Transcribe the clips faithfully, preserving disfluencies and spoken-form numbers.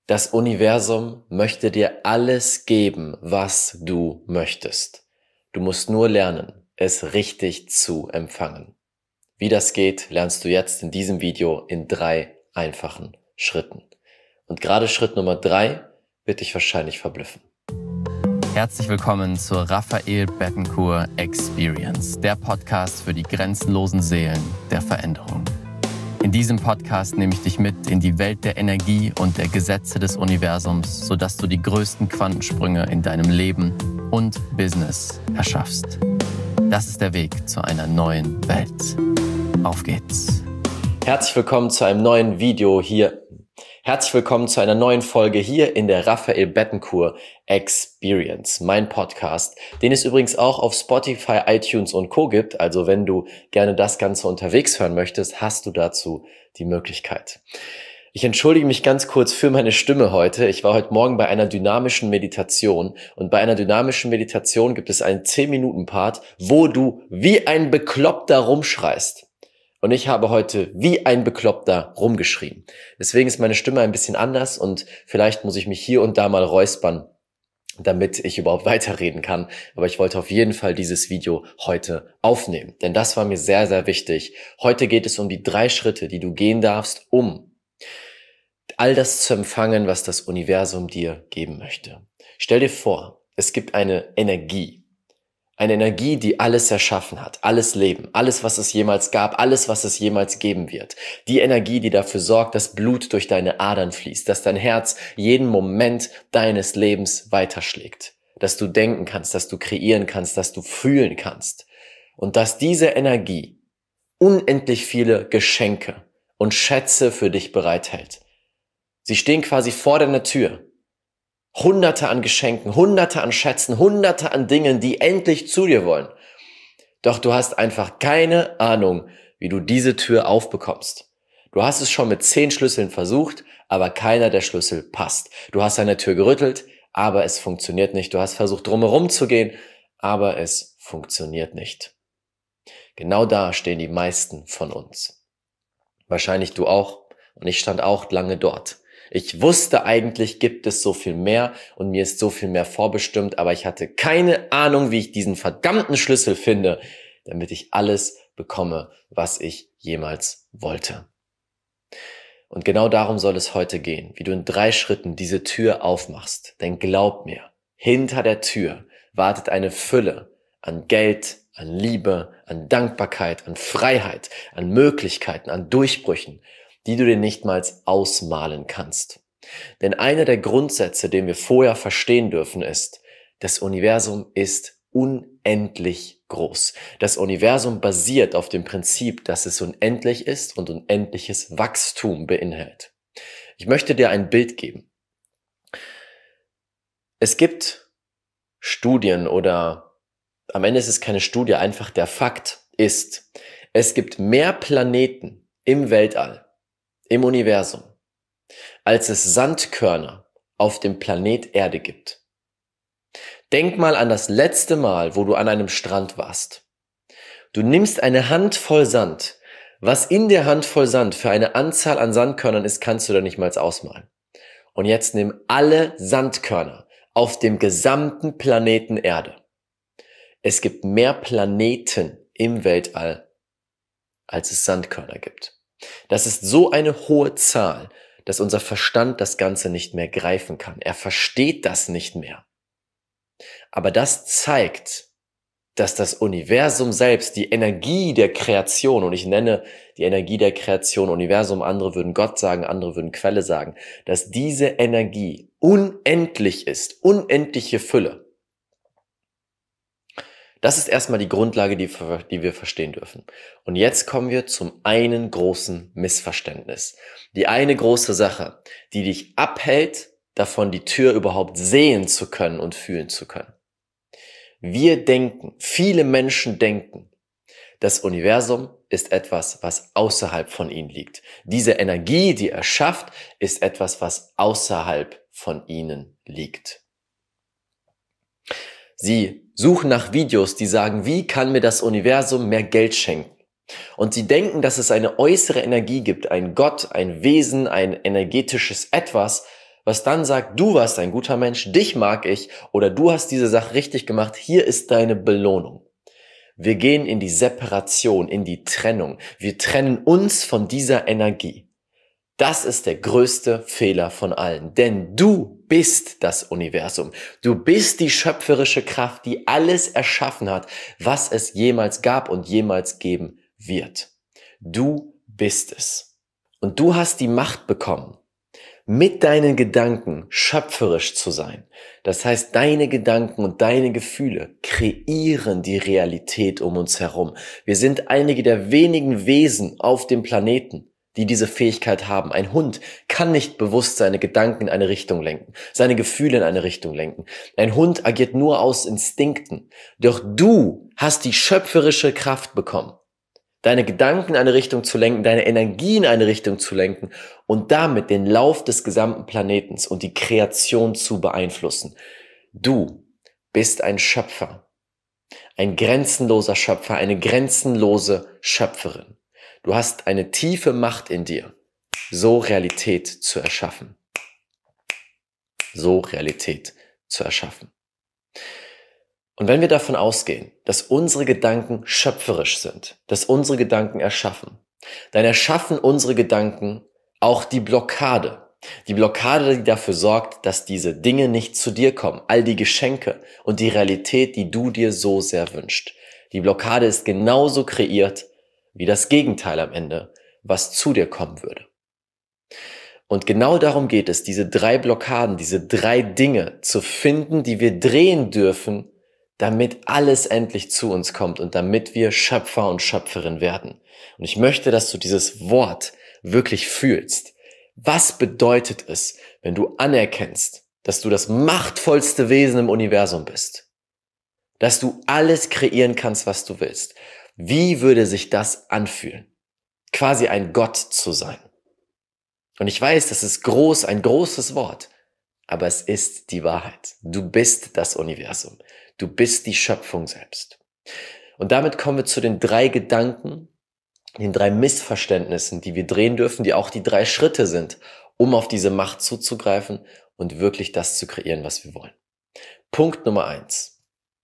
Das Universum möchte dir alles geben, was du möchtest. Du musst nur lernen, es richtig zu empfangen. Wie das geht, lernst du jetzt in diesem Video in drei einfachen Schritten. Und gerade Schritt Nummer drei wird dich wahrscheinlich verblüffen. Herzlich willkommen zur Raphael Bettencourt Experience, der Podcast für die grenzenlosen Seelen der Veränderung. In diesem Podcast nehme ich dich mit in die Welt der Energie und der Gesetze des Universums, sodass du die größten Quantensprünge in deinem Leben und Business erschaffst. Das ist der Weg zu einer neuen Welt. Auf geht's! Herzlich willkommen zu einem neuen Video hier. Herzlich willkommen zu einer neuen Folge hier in der Raphael Bettencourt Experience, mein Podcast, den es übrigens auch auf Spotify, iTunes und Co. gibt. Also wenn du gerne das Ganze unterwegs hören möchtest, hast du dazu die Möglichkeit. Ich entschuldige mich ganz kurz für meine Stimme heute. Ich war heute Morgen bei einer dynamischen Meditation und bei einer dynamischen Meditation gibt es einen zehn Minuten Part, wo du wie ein Bekloppter rumschreist. Und ich habe heute wie ein Bekloppter rumgeschrien. Deswegen ist meine Stimme ein bisschen anders und vielleicht muss ich mich hier und da mal räuspern, damit ich überhaupt weiterreden kann. Aber ich wollte auf jeden Fall dieses Video heute aufnehmen, denn das war mir sehr, sehr wichtig. Heute geht es um die drei Schritte, die du gehen darfst, um all das zu empfangen, was das Universum dir geben möchte. Stell dir vor, es gibt eine Energie. Eine Energie, die alles erschaffen hat, alles Leben, alles, was es jemals gab, alles, was es jemals geben wird. Die Energie, die dafür sorgt, dass Blut durch deine Adern fließt, dass dein Herz jeden Moment deines Lebens weiterschlägt, dass du denken kannst, dass du kreieren kannst, dass du fühlen kannst und dass diese Energie unendlich viele Geschenke und Schätze für dich bereithält. Sie stehen quasi vor deiner Tür. Hunderte an Geschenken, Hunderte an Schätzen, Hunderte an Dingen, die endlich zu dir wollen. Doch du hast einfach keine Ahnung, wie du diese Tür aufbekommst. Du hast es schon mit zehn Schlüsseln versucht, aber keiner der Schlüssel passt. Du hast an der Tür gerüttelt, aber es funktioniert nicht. Du hast versucht, drumherum zu gehen, aber es funktioniert nicht. Genau da stehen die meisten von uns. Wahrscheinlich du auch und ich stand auch lange dort. Ich wusste, eigentlich gibt es so viel mehr und mir ist so viel mehr vorbestimmt, aber ich hatte keine Ahnung, wie ich diesen verdammten Schlüssel finde, damit ich alles bekomme, was ich jemals wollte. Und genau darum soll es heute gehen, wie du in drei Schritten diese Tür aufmachst. Denn glaub mir, hinter der Tür wartet eine Fülle an Geld, an Liebe, an Dankbarkeit, an Freiheit, an Möglichkeiten, an Durchbrüchen, die du dir nicht mal ausmalen kannst. Denn einer der Grundsätze, den wir vorher verstehen dürfen, ist, das Universum ist unendlich groß. Das Universum basiert auf dem Prinzip, dass es unendlich ist und unendliches Wachstum beinhaltet. Ich möchte dir ein Bild geben. Es gibt Studien oder am Ende ist es keine Studie, einfach der Fakt ist, es gibt mehr Planeten im Weltall, im Universum, als es Sandkörner auf dem Planet Erde gibt. Denk mal an das letzte Mal, wo du an einem Strand warst. Du nimmst eine Handvoll Sand. Was in der Handvoll Sand für eine Anzahl an Sandkörnern ist, kannst du da nicht mal ausmalen. Und jetzt nimm alle Sandkörner auf dem gesamten Planeten Erde. Es gibt mehr Planeten im Weltall, als es Sandkörner gibt. Das ist so eine hohe Zahl, dass unser Verstand das Ganze nicht mehr greifen kann. Er versteht das nicht mehr. Aber das zeigt, dass das Universum selbst, die Energie der Kreation, und ich nenne die Energie der Kreation Universum, andere würden Gott sagen, andere würden Quelle sagen, dass diese Energie unendlich ist, unendliche Fülle. Das ist erstmal die Grundlage, die, die wir verstehen dürfen. Und jetzt kommen wir zum einen großen Missverständnis. Die eine große Sache, die dich abhält, davon die Tür überhaupt sehen zu können und fühlen zu können. Wir denken, viele Menschen denken, das Universum ist etwas, was außerhalb von ihnen liegt. Diese Energie, die er schafft, ist etwas, was außerhalb von ihnen liegt. Sie suchen nach Videos, die sagen, wie kann mir das Universum mehr Geld schenken? Und sie denken, dass es eine äußere Energie gibt, ein Gott, ein Wesen, ein energetisches Etwas, was dann sagt, du warst ein guter Mensch, dich mag ich oder du hast diese Sache richtig gemacht, hier ist deine Belohnung. Wir gehen in die Separation, in die Trennung. Wir trennen uns von dieser Energie. Das ist der größte Fehler von allen, denn du bist das Universum. Du bist die schöpferische Kraft, die alles erschaffen hat, was es jemals gab und jemals geben wird. Du bist es. Und du hast die Macht bekommen, mit deinen Gedanken schöpferisch zu sein. Das heißt, deine Gedanken und deine Gefühle kreieren die Realität um uns herum. Wir sind einige der wenigen Wesen auf dem Planeten, die diese Fähigkeit haben. Ein Hund kann nicht bewusst seine Gedanken in eine Richtung lenken, seine Gefühle in eine Richtung lenken. Ein Hund agiert nur aus Instinkten. Doch du hast die schöpferische Kraft bekommen, deine Gedanken in eine Richtung zu lenken, deine Energie in eine Richtung zu lenken und damit den Lauf des gesamten Planetens und die Kreation zu beeinflussen. Du bist ein Schöpfer, ein grenzenloser Schöpfer, eine grenzenlose Schöpferin. Du hast eine tiefe Macht in dir, so Realität zu erschaffen. So Realität zu erschaffen. Und wenn wir davon ausgehen, dass unsere Gedanken schöpferisch sind, dass unsere Gedanken erschaffen, dann erschaffen unsere Gedanken auch die Blockade. Die Blockade, die dafür sorgt, dass diese Dinge nicht zu dir kommen, all die Geschenke und die Realität, die du dir so sehr wünschst. Die Blockade ist genauso kreiert wie das Gegenteil am Ende, was zu dir kommen würde. Und genau darum geht es, diese drei Blockaden, diese drei Dinge zu finden, die wir drehen dürfen, damit alles endlich zu uns kommt und damit wir Schöpfer und Schöpferin werden. Und ich möchte, dass du dieses Wort wirklich fühlst. Was bedeutet es, wenn du anerkennst, dass du das machtvollste Wesen im Universum bist? Dass du alles kreieren kannst, was du willst. Wie würde sich das anfühlen? Quasi ein Gott zu sein. Und ich weiß, das ist groß, ein großes Wort, aber es ist die Wahrheit. Du bist das Universum. Du bist die Schöpfung selbst. Und damit kommen wir zu den drei Gedanken, den drei Missverständnissen, die wir drehen dürfen, die auch die drei Schritte sind, um auf diese Macht zuzugreifen und wirklich das zu kreieren, was wir wollen. Punkt Nummer eins.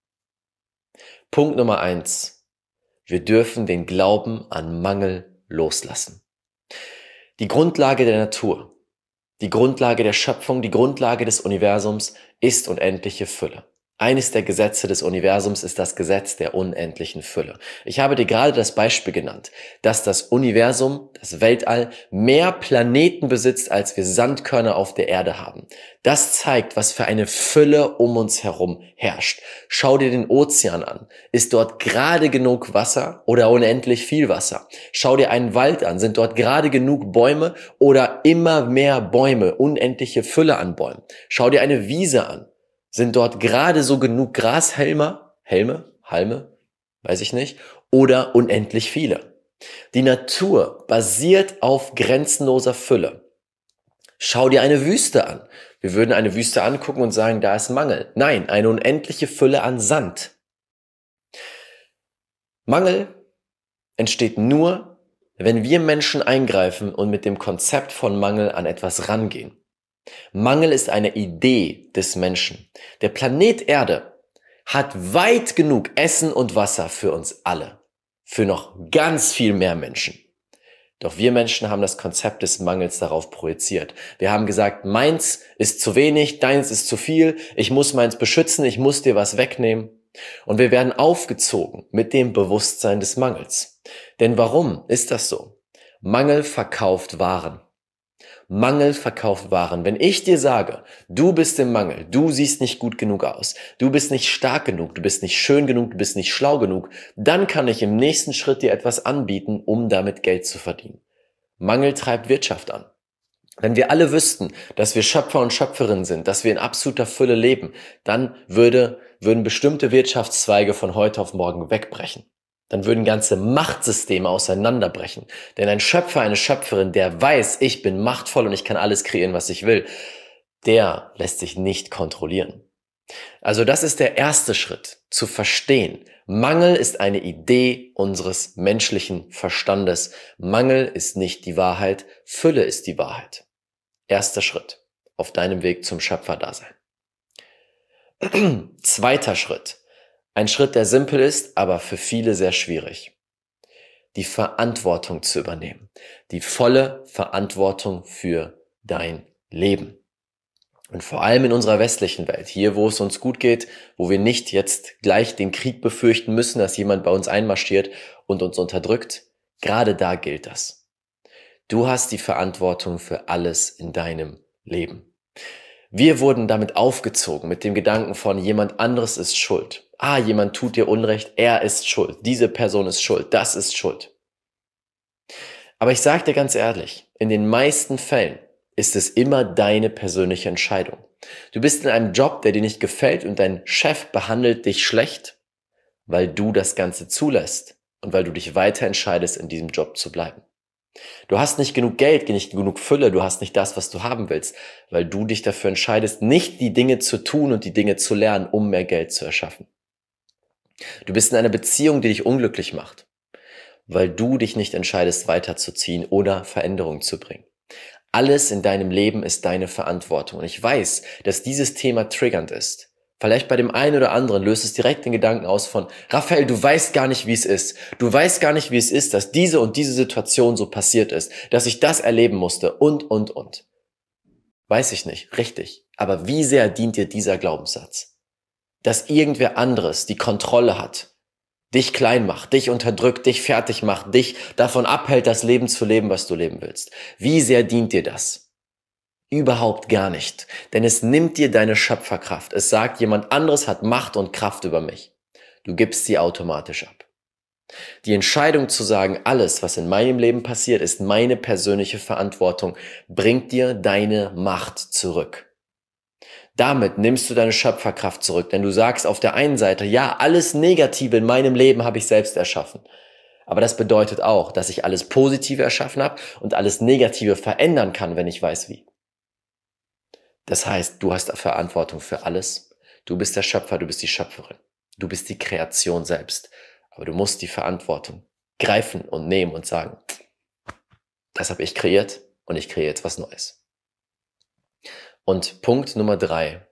Punkt Nummer eins. Wir dürfen den Glauben an Mangel loslassen. Die Grundlage der Natur, die Grundlage der Schöpfung, die Grundlage des Universums ist unendliche Fülle. Eines der Gesetze des Universums ist das Gesetz der unendlichen Fülle. Ich habe dir gerade das Beispiel genannt, dass das Universum, das Weltall, mehr Planeten besitzt, als wir Sandkörner auf der Erde haben. Das zeigt, was für eine Fülle um uns herum herrscht. Schau dir den Ozean an. Ist dort gerade genug Wasser oder unendlich viel Wasser? Schau dir einen Wald an. Sind dort gerade genug Bäume oder immer mehr Bäume, unendliche Fülle an Bäumen? Schau dir eine Wiese an. Sind dort gerade so genug Grashelme, Helme, Halme, weiß ich nicht, oder unendlich viele? Die Natur basiert auf grenzenloser Fülle. Schau dir eine Wüste an. Wir würden eine Wüste angucken und sagen, da ist Mangel. Nein, eine unendliche Fülle an Sand. Mangel entsteht nur, wenn wir Menschen eingreifen und mit dem Konzept von Mangel an etwas rangehen. Mangel ist eine Idee des Menschen. Der Planet Erde hat weit genug Essen und Wasser für uns alle. Für noch ganz viel mehr Menschen. Doch wir Menschen haben das Konzept des Mangels darauf projiziert. Wir haben gesagt, meins ist zu wenig, deins ist zu viel, ich muss meins beschützen, ich muss dir was wegnehmen. Und wir werden aufgezogen mit dem Bewusstsein des Mangels. Denn warum ist das so? Mangel verkauft Waren. Mangel verkauft Waren. Wenn ich dir sage, du bist im Mangel, du siehst nicht gut genug aus, du bist nicht stark genug, du bist nicht schön genug, du bist nicht schlau genug, dann kann ich im nächsten Schritt dir etwas anbieten, um damit Geld zu verdienen. Mangel treibt Wirtschaft an. Wenn wir alle wüssten, dass wir Schöpfer und Schöpferinnen sind, dass wir in absoluter Fülle leben, dann würde, würden bestimmte Wirtschaftszweige von heute auf morgen wegbrechen. Dann würden ganze Machtsysteme auseinanderbrechen. Denn ein Schöpfer, eine Schöpferin, der weiß, ich bin machtvoll und ich kann alles kreieren, was ich will, der lässt sich nicht kontrollieren. Also das ist der erste Schritt, zu verstehen. Mangel ist eine Idee unseres menschlichen Verstandes. Mangel ist nicht die Wahrheit, Fülle ist die Wahrheit. Erster Schritt. auf deinem Weg zum Schöpferdasein. Zweiter Schritt. Ein Schritt, der simpel ist, aber für viele sehr schwierig. Die Verantwortung zu übernehmen. Die volle Verantwortung für dein Leben. Und vor allem in unserer westlichen Welt, hier wo es uns gut geht, wo wir nicht jetzt gleich den Krieg befürchten müssen, dass jemand bei uns einmarschiert und uns unterdrückt, gerade da gilt das. Du hast die Verantwortung für alles in deinem Leben. Wir wurden damit aufgezogen, mit dem Gedanken von jemand anderes ist schuld. Ah, jemand tut dir Unrecht, er ist schuld, diese Person ist schuld, das ist schuld. Aber ich sage dir ganz ehrlich, in den meisten Fällen ist es immer deine persönliche Entscheidung. Du bist in einem Job, der dir nicht gefällt und dein Chef behandelt dich schlecht, weil du das Ganze zulässt und weil du dich weiter entscheidest, in diesem Job zu bleiben. Du hast nicht genug Geld, nicht genug Fülle, du hast nicht das, was du haben willst, weil du dich dafür entscheidest, nicht die Dinge zu tun und die Dinge zu lernen, um mehr Geld zu erschaffen. Du bist in einer Beziehung, die dich unglücklich macht, weil du dich nicht entscheidest, weiterzuziehen oder Veränderung zu bringen. Alles in deinem Leben ist deine Verantwortung. Und ich weiß, dass dieses Thema triggernd ist. Vielleicht bei dem einen oder anderen löst es direkt den Gedanken aus von, Raphael, du weißt gar nicht, wie es ist. Du weißt gar nicht, wie es ist, dass diese und diese Situation so passiert ist, dass ich das erleben musste und, und, und. Weiß ich nicht, richtig. Aber wie sehr dient dir dieser Glaubenssatz? Dass irgendwer anderes die Kontrolle hat, dich klein macht, dich unterdrückt, dich fertig macht, dich davon abhält, das Leben zu leben, was du leben willst. Wie sehr dient dir das? Überhaupt gar nicht, denn es nimmt dir deine Schöpferkraft. Es sagt, jemand anderes hat Macht und Kraft über mich. Du gibst sie automatisch ab. Die Entscheidung zu sagen, alles, was in meinem Leben passiert, ist meine persönliche Verantwortung, bringt dir deine Macht zurück. Damit nimmst du deine Schöpferkraft zurück, denn du sagst auf der einen Seite, ja, alles Negative in meinem Leben habe ich selbst erschaffen. Aber das bedeutet auch, dass ich alles Positive erschaffen habe und alles Negative verändern kann, wenn ich weiß wie. Das heißt, du hast Verantwortung für alles. Du bist der Schöpfer, du bist die Schöpferin. Du bist die Kreation selbst. Aber du musst die Verantwortung greifen und nehmen und sagen, das habe ich kreiert und ich kreiere jetzt was Neues. Und Punkt Nummer drei.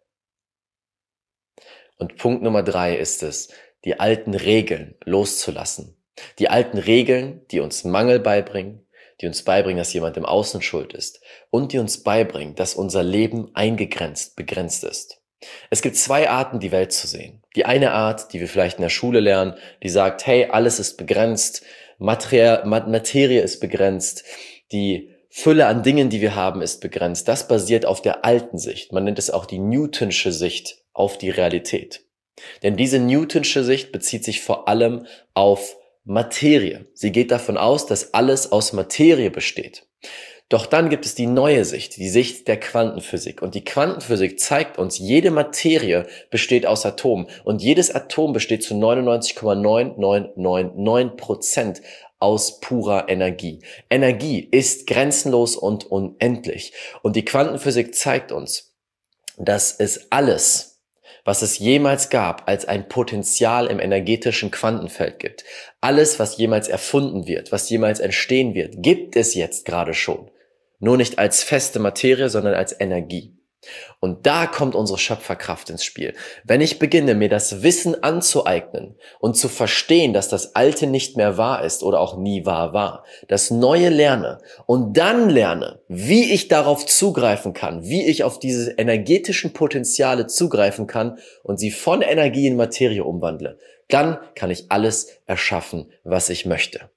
Und Punkt Nummer drei ist es, die alten Regeln loszulassen. Die alten Regeln, die uns Mangel beibringen, die uns beibringen, dass jemand im Außen schuld ist und die uns beibringen, dass unser Leben eingegrenzt, begrenzt ist. Es gibt zwei Arten, die Welt zu sehen. Die eine Art, die wir vielleicht in der Schule lernen, die sagt, hey, alles ist begrenzt, Materie, Materie ist begrenzt, die Fülle an Dingen, die wir haben, ist begrenzt. Das basiert auf der alten Sicht. Man nennt es auch die Newtonsche Sicht auf die Realität. Denn diese Newtonsche Sicht bezieht sich vor allem auf Materie. Sie geht davon aus, dass alles aus Materie besteht. Doch dann gibt es die neue Sicht, die Sicht der Quantenphysik. Und die Quantenphysik zeigt uns, jede Materie besteht aus Atomen. Und jedes Atom besteht zu neunundneunzig Komma neun neun neun neun Prozent aus purer Energie. Energie ist grenzenlos und unendlich. Und die Quantenphysik zeigt uns, dass es alles, was es jemals gab, als ein Potenzial im energetischen Quantenfeld gibt. Alles, was jemals erfunden wird, was jemals entstehen wird, gibt es jetzt gerade schon. Nur nicht als feste Materie, sondern als Energie. Und da kommt unsere Schöpferkraft ins Spiel. Wenn ich beginne, mir das Wissen anzueignen und zu verstehen, dass das Alte nicht mehr wahr ist oder auch nie wahr war, das Neue lerne und dann lerne, wie ich darauf zugreifen kann, wie ich auf diese energetischen Potenziale zugreifen kann und sie von Energie in Materie umwandle, dann kann ich alles erschaffen, was ich möchte.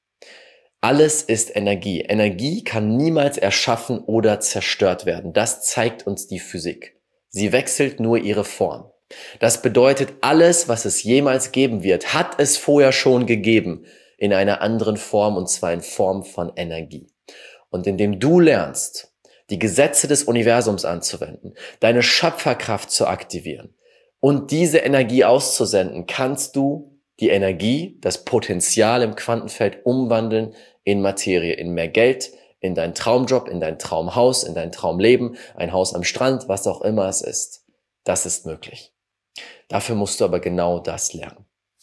Alles ist Energie. Energie kann niemals erschaffen oder zerstört werden. Das zeigt uns die Physik. Sie wechselt nur ihre Form. Das bedeutet, alles, was es jemals geben wird, hat es vorher schon gegeben, in einer anderen Form, und zwar in Form von Energie. Und indem du lernst, die Gesetze des Universums anzuwenden, deine Schöpferkraft zu aktivieren und diese Energie auszusenden, kannst du die Energie, das Potenzial im Quantenfeld umwandeln in Materie, in mehr Geld, in deinen Traumjob, in dein Traumhaus, in dein Traumleben, ein Haus am Strand, was auch immer es ist. Das ist möglich. Dafür musst du aber genau das lernen.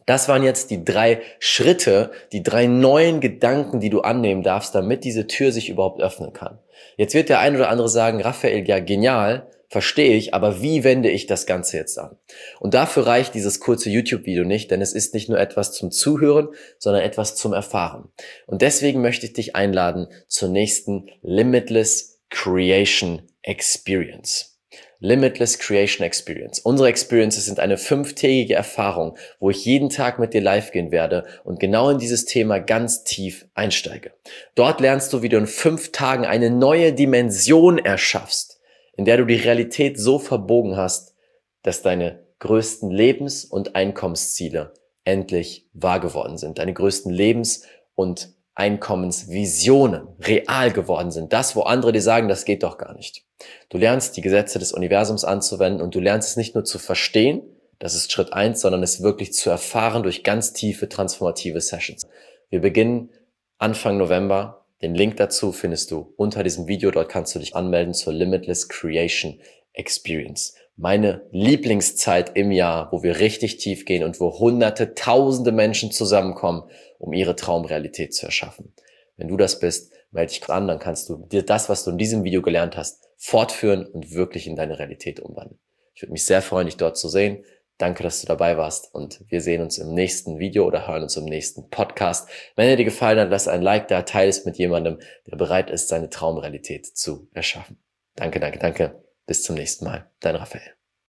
Das waren jetzt die drei Schritte, die drei neuen Gedanken, die du annehmen darfst, damit diese Tür sich überhaupt öffnen kann. Jetzt wird der ein oder andere sagen, Raphael, ja genial, verstehe ich, aber wie wende ich das Ganze jetzt an? Und dafür reicht dieses kurze YouTube-Video nicht, denn es ist nicht nur etwas zum Zuhören, sondern etwas zum Erfahren. Und deswegen möchte ich dich einladen zur nächsten Limitless Creation Experience. Limitless Creation Experience. Unsere Experiences sind eine fünftägige Erfahrung, wo ich jeden Tag mit dir live gehen werde und genau in dieses Thema ganz tief einsteige. Dort lernst du, wie du in fünf Tagen eine neue Dimension erschaffst, in der du die Realität so verbogen hast, dass deine größten Lebens- und Einkommensziele endlich wahr geworden sind. Deine größten Lebens- und Einkommensvisionen real geworden sind. Das, wo andere dir sagen, das geht doch gar nicht. Du lernst die Gesetze des Universums anzuwenden und du lernst es nicht nur zu verstehen, das ist Schritt eins, sondern es wirklich zu erfahren durch ganz tiefe, transformative Sessions. Wir beginnen Anfang November. Den Link dazu findest du unter diesem Video. Dort kannst du dich anmelden zur Limitless Creation Experience. Meine Lieblingszeit im Jahr, wo wir richtig tief gehen und wo hunderte, tausende Menschen zusammenkommen, um ihre Traumrealität zu erschaffen. Wenn du das bist, melde dich an, dann kannst du dir das, was du in diesem Video gelernt hast, fortführen und wirklich in deine Realität umwandeln. Ich würde mich sehr freuen, dich dort zu sehen. Danke, dass du dabei warst und wir sehen uns im nächsten Video oder hören uns im nächsten Podcast. Wenn er dir gefallen hat, lass ein Like da, teile es mit jemandem, der bereit ist, seine Traumrealität zu erschaffen. Danke, danke, danke. Bis zum nächsten Mal. Dein Raphael.